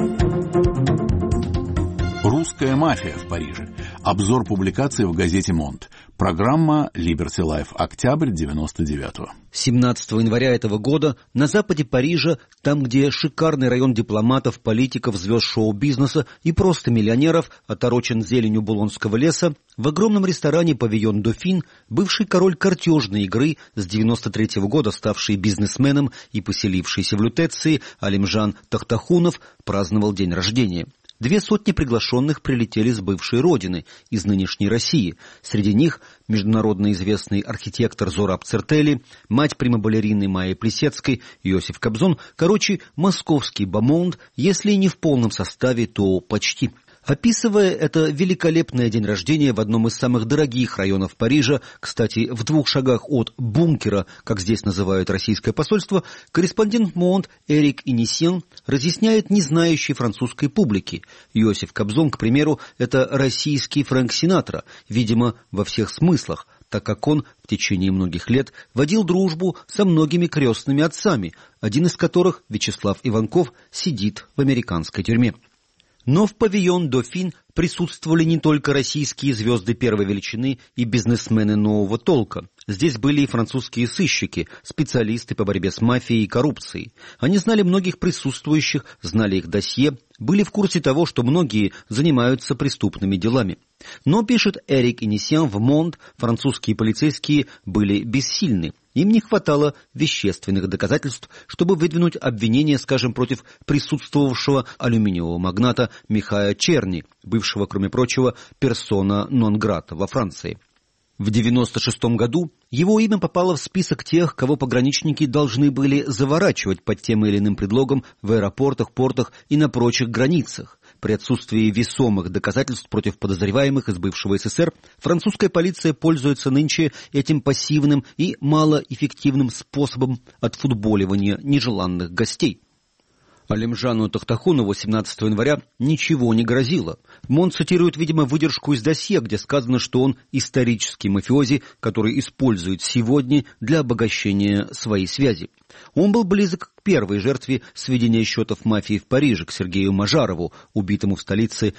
Русская мафия в Париже. Обзор публикации в газете «Монт». Программа «Liberty Life», октябрь 99-го. 17 января этого года на западе Парижа, там, где шикарный район дипломатов, политиков, звезд шоу-бизнеса и просто миллионеров, оторочен зеленью булонского леса, в огромном ресторане «Павильон Дофин» бывший король картежной игры, с 93-го года ставший бизнесменом и поселившийся в Лютеции, Алимжан Тахтахунов, праздновал день рождения. 200 приглашенных прилетели с бывшей родины, из нынешней России. Среди них международно известный архитектор Зураб Цертели, мать прима-балерины Майи Плисецкой, Иосиф Кобзон, короче, московский бомонд, если и не в полном составе, то почти. Описывая это великолепное день рождения в одном из самых дорогих районов Парижа, кстати, в 2 шагах от бункера, как здесь называют российское посольство, корреспондент «Монт» Эрик Инисьен разъясняет незнающей французской публике. Иосиф Кобзон, к примеру, это российский Фрэнк Синатра, видимо, во всех смыслах, так как он в течение многих лет водил дружбу со многими крестными отцами, один из которых, Вячеслав Иванков, сидит в американской тюрьме. Но в павильон «Дофин» присутствовали не только российские звезды первой величины и бизнесмены нового толка. Здесь были и французские сыщики, специалисты по борьбе с мафией и коррупцией. Они знали многих присутствующих, знали их досье, были в курсе того, что многие занимаются преступными делами. Но, пишет Эрик Инисьен в «Монт», французские полицейские были бессильны. Им не хватало вещественных доказательств, чтобы выдвинуть обвинение, скажем, против присутствовавшего алюминиевого магната Михая Черни, бывшего, кроме прочего, персона нон-грата во Франции. В 1996 году его имя попало в список тех, кого пограничники должны были заворачивать под тем или иным предлогом в аэропортах, портах и на прочих границах. При отсутствии весомых доказательств против подозреваемых из бывшего СССР французская полиция пользуется нынче этим пассивным и малоэффективным способом отфутболивания нежеланных гостей. Алимжану Тахтахунову 17 января ничего не грозило. Монт цитирует, видимо, выдержку из досье, где сказано, что он исторический мафиози, который использует сегодня для обогащения своей связи. Он был близок к первой жертве сведения счетов мафии в Париже, к Сергею Мажарову, убитому в столице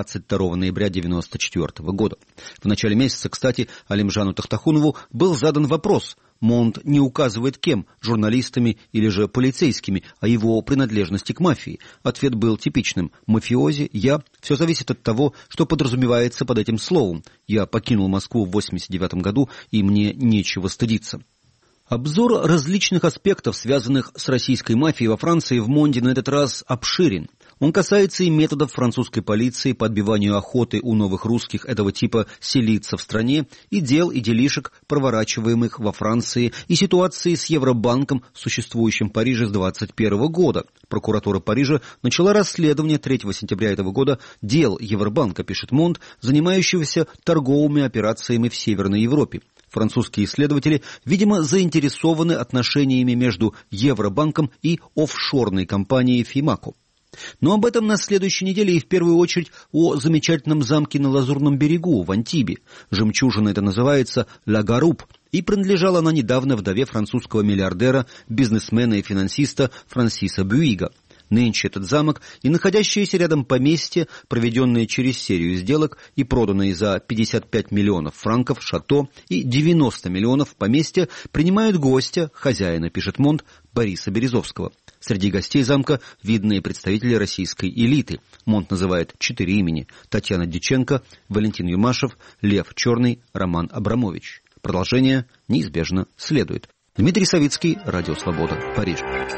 22 ноября 1994 года. В начале месяца, кстати, Алимжану Тахтахунову был задан вопрос. Монт не указывает кем, журналистами или же полицейскими, о его принадлежности к мафии. Ответ был типичным. Мафиози, я. Все зависит от того, что подразумевается под этим словом. Я покинул Москву в 1989 году, и мне нечего стыдиться. Обзор различных аспектов, связанных с российской мафией во Франции, в «Монде» на этот раз обширен. Он касается и методов французской полиции по отбиванию охоты у новых русских этого типа селиться в стране, и дел и делишек, проворачиваемых во Франции, и ситуации с Евробанком, существующим в Париже с 1921 года. Прокуратура Парижа начала расследование 3 сентября этого года дел Евробанка, пишет «Монт», занимающегося торговыми операциями в Северной Европе. Французские исследователи, видимо, заинтересованы отношениями между Евробанком и офшорной компанией «Фимако». Но об этом на следующей неделе и в первую очередь о замечательном замке на Лазурном берегу в Антибе. Жемчужина это называется «Ла Гаруб». и принадлежала она недавно вдове французского миллиардера, бизнесмена и финансиста Франсиса Бюига. Нынче этот замок и находящееся рядом поместье, проведенные через серию сделок и проданные за 55 миллионов франков шато и 90 миллионов поместья, принимают гостя, хозяина, пишет Монт, Бориса Березовского. Среди гостей замка видные представители российской элиты. Монт называет 4 имени: Татьяна Дьяченко, Валентин Юмашев, Лев Черный, Роман Абрамович. Продолжение неизбежно следует. Дмитрий Савицкий, Радио Свобода, Париж.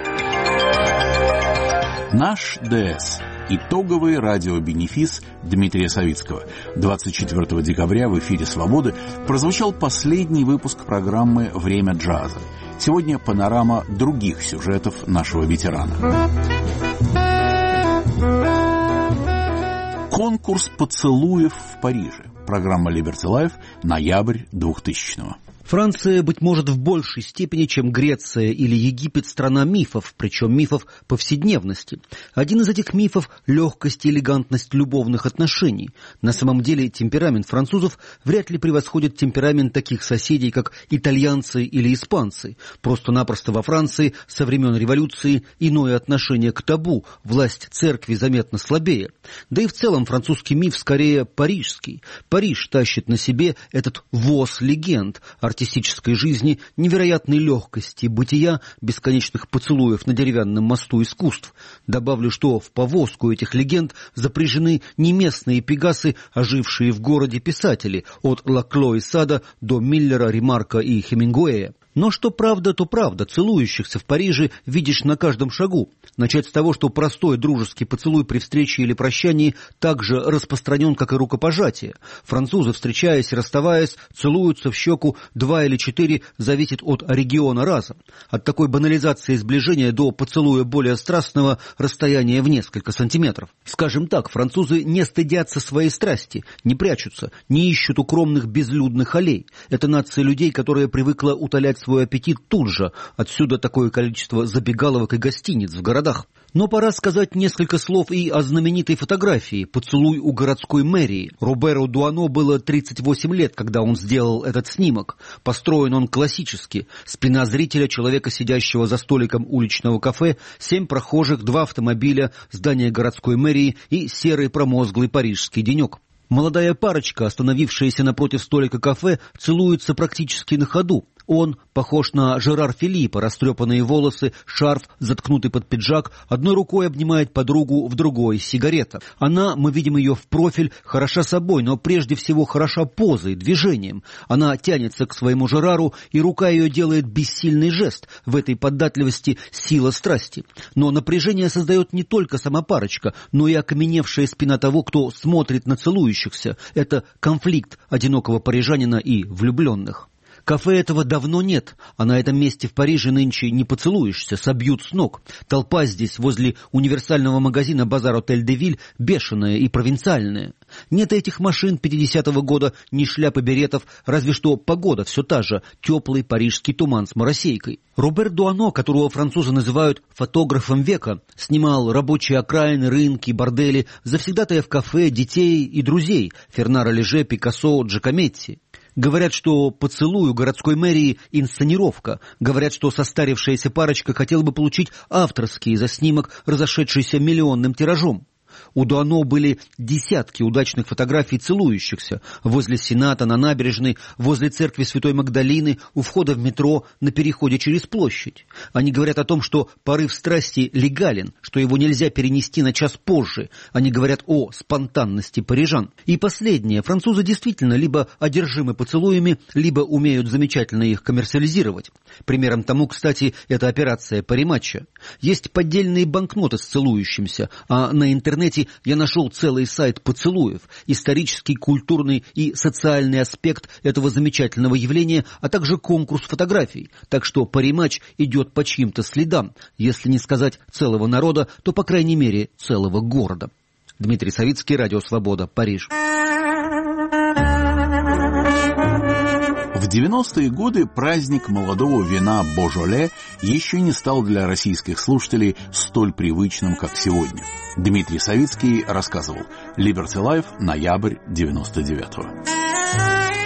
Наш ДС. Итоговый радиобенефис Дмитрия Савицкого. 24 декабря в эфире «Свободы» прозвучал последний выпуск программы «Время джаза». Сегодня панорама других сюжетов нашего ветерана. Конкурс поцелуев в Париже. Программа Liberty Life, ноябрь 2000-го. Франция, быть может, в большей степени, чем Греция или Египет, страна мифов, причем мифов повседневности. Один из этих мифов – легкость и элегантность любовных отношений. На самом деле темперамент французов вряд ли превосходит темперамент таких соседей, как итальянцы или испанцы. Просто-напросто во Франции со времен революции иное отношение к табу, власть церкви заметно слабее. Да и в целом французский миф скорее парижский. Париж тащит на себе этот воз легенд – артистической жизни, невероятной легкости бытия, бесконечных поцелуев на деревянном мосту искусств. Добавлю, что в повозку этих легенд запряжены не местные пегасы, а жившие в городе писатели, от Лакло и Сада до Миллера, Ремарка и Хемингуэя. Но что правда, то правда. Целующихся в Париже видишь на каждом шагу. Начать с того, что простой дружеский поцелуй при встрече или прощании так же распространен, как и рукопожатие. Французы, встречаясь и расставаясь, целуются в щеку 2 или 4, зависит от региона раза. От такой банализации сближения до поцелуя более страстного расстояния в несколько сантиметров. Скажем так, французы не стыдятся своей страсти, не прячутся, не ищут укромных безлюдных аллей. Это нация людей, которая привыкла утолять свой аппетит тут же. Отсюда такое количество забегаловок и гостиниц в городах. Но пора сказать несколько слов и о знаменитой фотографии «Поцелуй у городской мэрии». Роберу Дуано было 38 лет, когда он сделал этот снимок. Построен он классически. Спина зрителя, человека, сидящего за столиком уличного кафе, 7 прохожих, 2 автомобиля, здание городской мэрии и серый промозглый парижский денек. Молодая парочка, остановившаяся напротив столика кафе, целуется практически на ходу. Он похож на Жерар Филиппа, растрепанные волосы, шарф, заткнутый под пиджак, одной рукой обнимает подругу, в другой сигарета. Она, мы видим ее в профиль, хороша собой, но прежде всего хороша позой, движением. Она тянется к своему Жерару, и рука ее делает бессильный жест. В этой податливости сила страсти. Но напряжение создает не только сама парочка, но и окаменевшая спина того, кто смотрит на целующихся. Это конфликт одинокого парижанина и влюбленных. Кафе этого давно нет, а на этом месте в Париже нынче не поцелуешься, собьют с ног. Толпа здесь, возле универсального магазина «Базар Отель де Виль», бешеная и провинциальная. Нет этих машин 50-го года, ни шляп и беретов, разве что погода все та же, теплый парижский туман с моросейкой. Робер Дуано, которого французы называют фотографом века, снимал рабочие окраины, рынки, бордели, завсегдатаев кафе, детей и друзей Фернара Леже, Пикассо, Джакометти. Говорят, что поцелуй у городской мэрии – инсценировка. Говорят, что состарившаяся парочка хотела бы получить авторский за снимок, разошедшийся миллионным тиражом. У Дуано были десятки удачных фотографий целующихся возле Сената, на набережной, возле церкви Святой Магдалины, у входа в метро, на переходе через площадь. Они говорят о том, что порыв страсти легален, что его нельзя перенести на час позже. Они говорят о спонтанности парижан. И последнее. Французы действительно либо одержимы поцелуями, либо умеют замечательно их коммерциализировать. Примером тому, кстати, это операция Пари-матча. Есть поддельные банкноты с целующимся, а на интернете я нашел целый сайт поцелуев, исторический, культурный и социальный аспект этого замечательного явления, а также конкурс фотографий. Так что Пари-матч идет по чьим-то следам, если не сказать целого народа, то, по крайней мере, целого города. Дмитрий Савицкий, Радио Свобода, Париж. В 90-е годы праздник молодого вина Божоле еще не стал для российских слушателей столь привычным, как сегодня. Дмитрий Савицкий рассказывал. Liberty Life, ноябрь 99-го.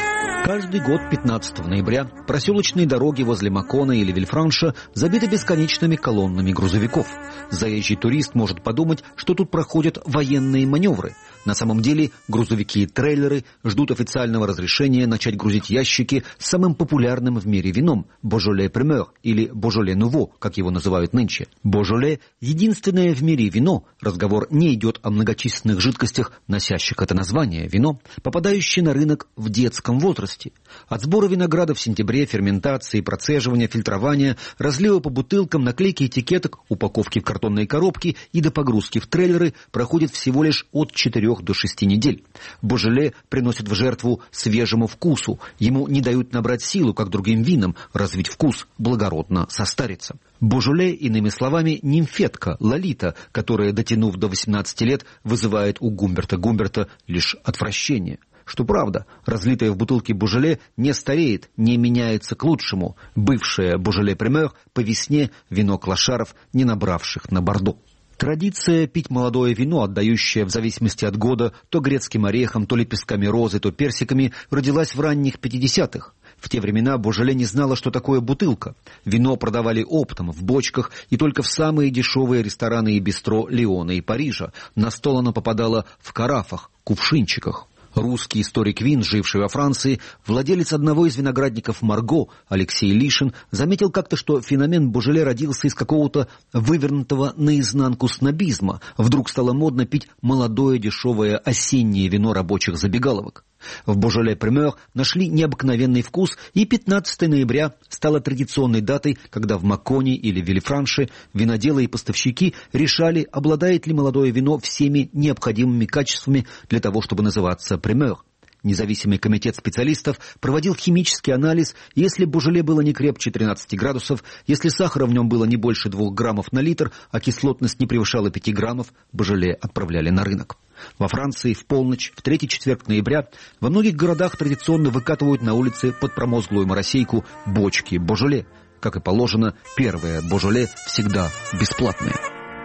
Каждый год 15 ноября проселочные дороги возле Макона или Вильфранша забиты бесконечными колоннами грузовиков. Заезжий турист может подумать, что тут проходят военные маневры. На самом деле грузовики и трейлеры ждут официального разрешения начать грузить ящики с самым популярным в мире вином – Beaujolais Primeur или Beaujolais Nouveau, как его называют нынче. Beaujolais – единственное в мире вино, разговор не идет о многочисленных жидкостях, носящих это название – вино, попадающее на рынок в детском возрасте. От сбора винограда в сентябре, ферментации, процеживания, фильтрования, разлива по бутылкам, наклейки этикеток, упаковки в картонные коробки и до погрузки в трейлеры проходит всего лишь от 4 до 6 недель. Beaujolais приносит в жертву свежему вкусу. Ему не дают набрать силу, как другим винам, развить вкус, благородно состариться. Beaujolais, иными словами, нимфетка, лолита, которая, дотянув до 18 лет, вызывает у Гумберта лишь отвращение. Что правда, разлитое в бутылке Beaujolais не стареет, не меняется к лучшему. Бывшее Beaujolais Primeur по весне вино клошаров, не набравших на Бордо. Традиция пить молодое вино, отдающее в зависимости от года то грецким орехом, то лепестками розы, то персиками, родилась в ранних 50-х. В те времена Beaujolais не знала, что такое бутылка. Вино продавали оптом, в бочках, и только в самые дешевые рестораны и бистро Лиона и Парижа. На стол оно попадало в карафах, кувшинчиках. Русский историк вин, живший во Франции, владелец одного из виноградников Марго, Алексей Лишин, заметил как-то, что феномен Beaujolais родился из какого-то вывернутого наизнанку снобизма. Вдруг стало модно пить молодое дешевое осеннее вино рабочих забегаловок. В Beaujolais Primeur нашли необыкновенный вкус, и 15 ноября стало традиционной датой, когда в Маконе или Вильфранше виноделы и поставщики решали, обладает ли молодое вино всеми необходимыми качествами для того, чтобы называться Primeur. Независимый комитет специалистов проводил химический анализ, если Beaujolais было не крепче 13 градусов, если сахара в нем было не больше 2 граммов на литр, а кислотность не превышала 5 граммов, Beaujolais отправляли на рынок. Во Франции в полночь, в 3-4 ноября, во многих городах традиционно выкатывают на улице под промозглую моросейку бочки Beaujolais. Как и положено, первое Beaujolais всегда бесплатное.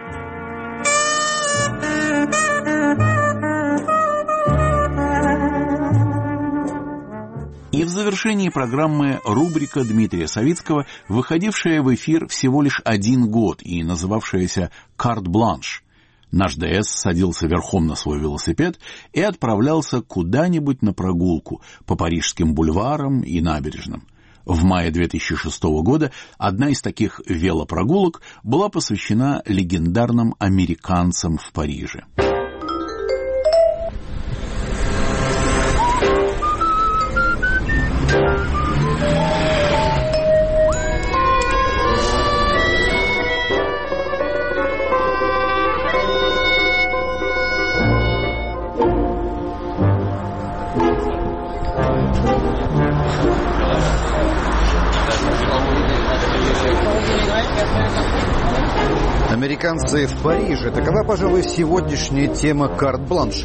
И в завершении программы рубрика Дмитрия Савицкого, выходившая в эфир всего лишь 1 год и называвшаяся «Карт Бланш». Наш ДС садился верхом на свой велосипед и отправлялся куда-нибудь на прогулку по парижским бульварам и набережным. В мае 2006 года одна из таких велопрогулок была посвящена легендарным американцам в Париже. Американцы в Париже. Такова, пожалуй, сегодняшняя тема карт-бланша.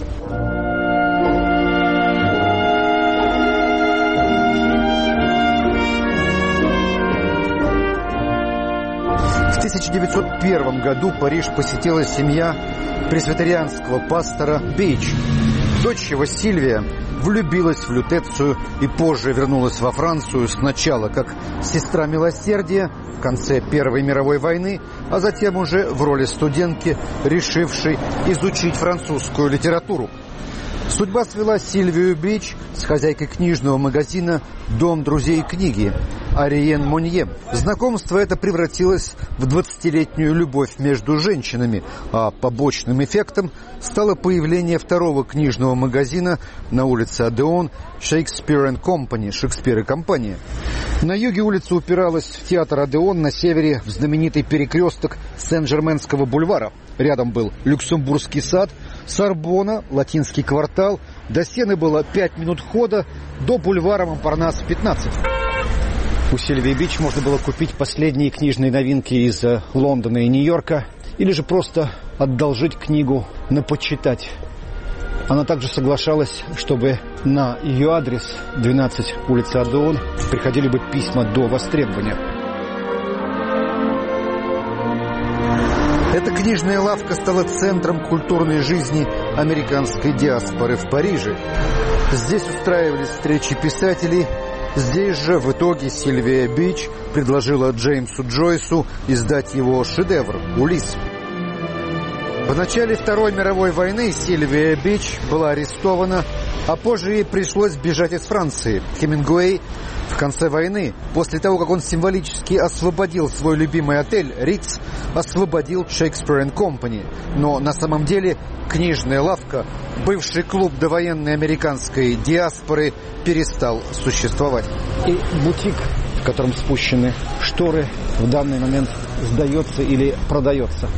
В 1901 году Париж посетила семья пресвитерианского пастора Бейч. Дочь его Сильвия влюбилась в Лютецию и позже вернулась во Францию сначала как сестра милосердия в конце Первой мировой войны, а затем уже в роли студентки, решившей изучить французскую литературу. Судьба свела Сильвию Бич с хозяйкой книжного магазина «Дом друзей книги» Ариен Монье. Знакомство это превратилось в 20-летнюю любовь между женщинами, а побочным эффектом стало появление второго книжного магазина на улице Одеон Shakespeare & Company, Шекспир и компания. На юге улица упиралась в театр Одеон, на севере в знаменитый перекресток Сен-Жерменского бульвара. Рядом был Люксембургский сад, Сорбонна, Латинский квартал. До Сены было 5 минут хода, до бульвара Монпарнас 15. У Сильвии Бич можно было купить последние книжные новинки из Лондона и Нью-Йорка, или же просто одолжить книгу на почитать. Она также соглашалась, чтобы на ее адрес 12 улица Одеон приходили бы письма до востребования. Эта книжная лавка стала центром культурной жизни американской диаспоры в Париже. Здесь устраивались встречи писателей. Здесь же в итоге Сильвия Бич предложила Джеймсу Джойсу издать его шедевр «Улисс». В начале Второй мировой войны Сильвия Бич была арестована, а позже ей пришлось бежать из Франции. Хемингуэй в конце войны, после того, как он символически освободил свой любимый отель «Ритц», освободил Shakespeare & Company. Но на самом деле книжная лавка, бывший клуб довоенной американской диаспоры, перестал существовать. И бутик, в котором спущены шторы, в данный момент сдается или продается.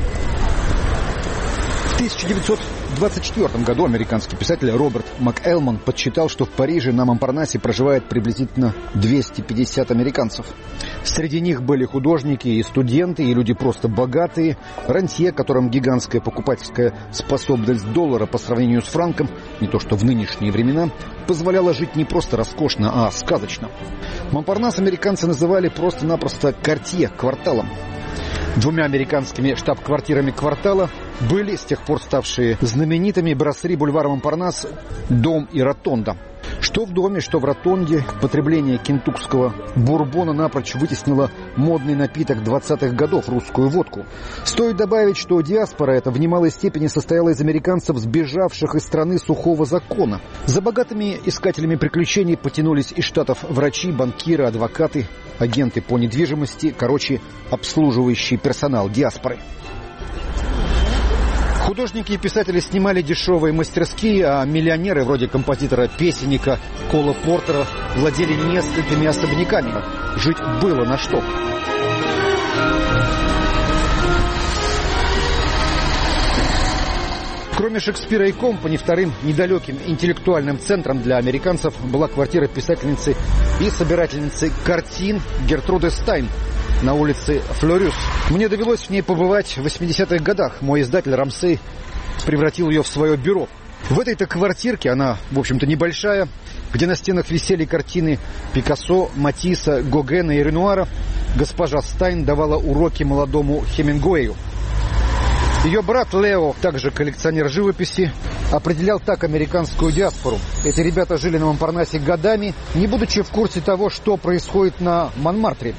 В 1924 году американский писатель Роберт МакЭлмон подсчитал, что в Париже на Монпарнасе проживает приблизительно 250 американцев. Среди них были художники и студенты, и люди просто богатые, рантье, которым гигантская покупательская способность доллара по сравнению с франком, не то что в нынешние времена, позволяла жить не просто роскошно, а сказочно. Монпарнас американцы называли просто-напросто «Картье» кварталом. Двумя американскими штаб-квартирами квартала были, с тех пор ставшие знаменитыми, Брасserie бульвар Монпарнас, Дом и Ротонда. Что в доме, что в ротонде, потребление кентукского бурбона напрочь вытеснило модный напиток 20-х годов, русскую водку. Стоит добавить, что диаспора эта в немалой степени состояла из американцев, сбежавших из страны сухого закона. За богатыми искателями приключений потянулись из штатов врачи, банкиры, адвокаты, агенты по недвижимости, короче, обслуживающий персонал диаспоры. Художники и писатели снимали дешевые мастерские, а миллионеры, вроде композитора-песенника Кола Портера, владели несколькими особняками. Жить было на что. Кроме Шекспира и Компани, вторым недалеким интеллектуальным центром для американцев была квартира писательницы и собирательницы картин Гертруды Стайн на улице Флорюс. Мне довелось в ней побывать в 80-х годах. Мой издатель Рамсей превратил ее в свое бюро. В этой-то квартирке, она, в общем-то, небольшая, где на стенах висели картины Пикассо, Матисса, Гогена и Ренуара, госпожа Стайн давала уроки молодому Хемингуэю. Ее брат Лео, также коллекционер живописи, определял так американскую диаспору. Эти ребята жили на Монпарнасе годами, не будучи в курсе того, что происходит на Монмартре.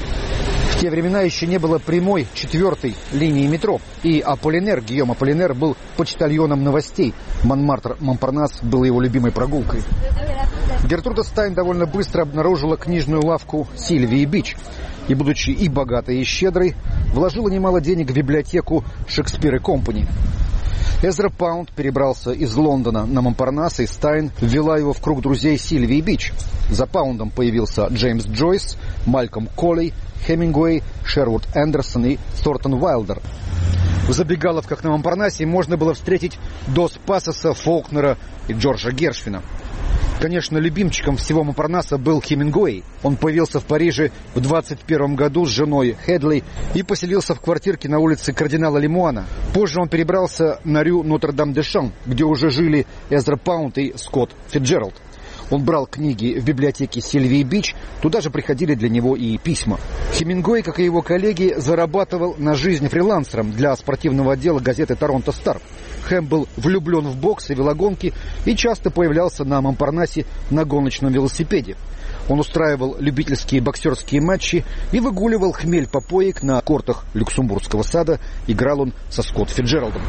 В те времена еще не было прямой 4-й линии метро. И Аполлинер, Гийом Аполлинер, был почтальоном новостей. Монмартр-Монпарнас был его любимой прогулкой. Гертруда Стайн довольно быстро обнаружила книжную лавку Сильвии Бич. И, будучи и богатой, и щедрой, вложила немало денег в библиотеку Shakespeare & Company. Эзра Паунд перебрался из Лондона на Монпарнас, и Стайн ввела его в круг друзей Сильвии Бич. За Паундом появился Джеймс Джойс, Малькольм Коллей, Хемингуэй, Шервуд Эндерсон и Тортон Уайлдер. В забегаловках на Монпарнасе можно было встретить Дос Пасоса, Фолкнера и Джорджа Гершвина. Конечно, любимчиком всего Монпарнаса был Хемингуэй. Он появился в Париже в 21 году с женой Хедли и поселился в квартирке на улице кардинала Лемуана. Позже он перебрался на Рю Нотр-Дам-де-Шан, где уже жили Эзра Паунд и Скотт Фитджеральд. Он брал книги в библиотеке Сильвии Бич, туда же приходили для него и письма. Хемингуэй, как и его коллеги, зарабатывал на жизнь фрилансером для спортивного отдела газеты «Торонто Стар». Хэм был влюблен в бокс и велогонки и часто появлялся на Монпарнасе на гоночном велосипеде. Он устраивал любительские боксерские матчи и выгуливал хмель попоек на кортах Люксембургского сада. Играл он со Скотт Фитджеральдом.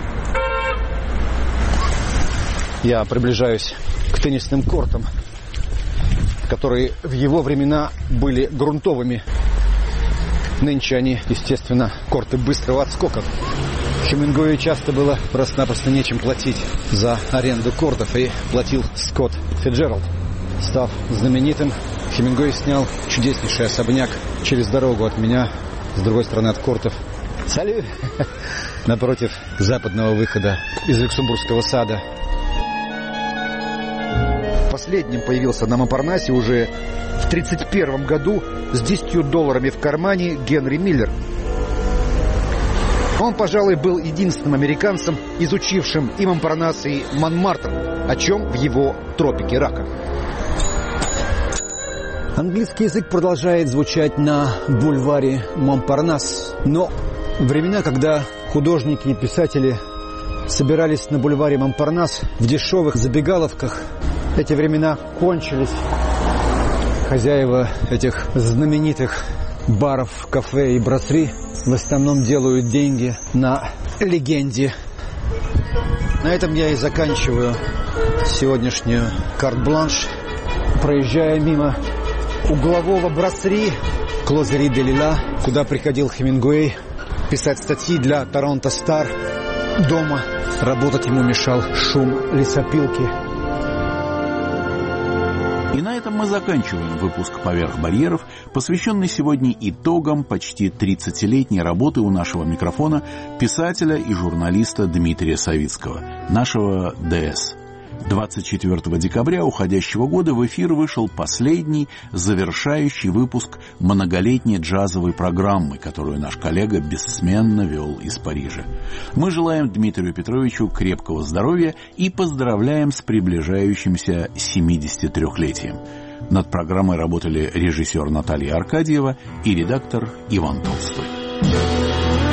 Я приближаюсь к теннисным кортам, которые в его времена были грунтовыми. Нынче они, естественно, корты быстрого отскока. Хемингуэю часто было просто-напросто нечем платить за аренду кортов, и платил Скотт Фитджеральд. Став знаменитым, Хемингуэй снял чудеснейший особняк через дорогу от меня, с другой стороны от кортов. Салют! Напротив западного выхода из Люксембургского сада. Последним появился на Монпарнасе уже в 1931 году с $10 в кармане Генри Миллер. Он, пожалуй, был единственным американцем, изучившим и Монпарнас, и Монмартр, о чем в его «Тропике рака». Английский язык продолжает звучать на бульваре Монпарнас. Но времена, когда художники и писатели собирались на бульваре Монпарнас в дешевых забегаловках, Эти времена кончились. Хозяева этих знаменитых баров, кафе и брасserie в основном делают деньги на легенде. На этом я и заканчиваю сегодняшнюю карт-бланш, проезжая мимо углового брасserie Клозери де Лила, куда приходил Хемингуэй писать статьи для Торонто Стар. Дома работать ему мешал шум лесопилки. И на этом мы заканчиваем выпуск «Поверх барьеров», посвященный сегодня итогам почти 30-летней работы у нашего микрофона писателя и журналиста Дмитрия Савицкого, нашего ДС. 24 декабря уходящего года в эфир вышел последний, завершающий выпуск многолетней джазовой программы, которую наш коллега бессменно вел из Парижа. Мы желаем Дмитрию Петровичу крепкого здоровья и поздравляем с приближающимся 73-летием. Над программой работали режиссер Наталья Аркадьева и редактор Иван Толстой.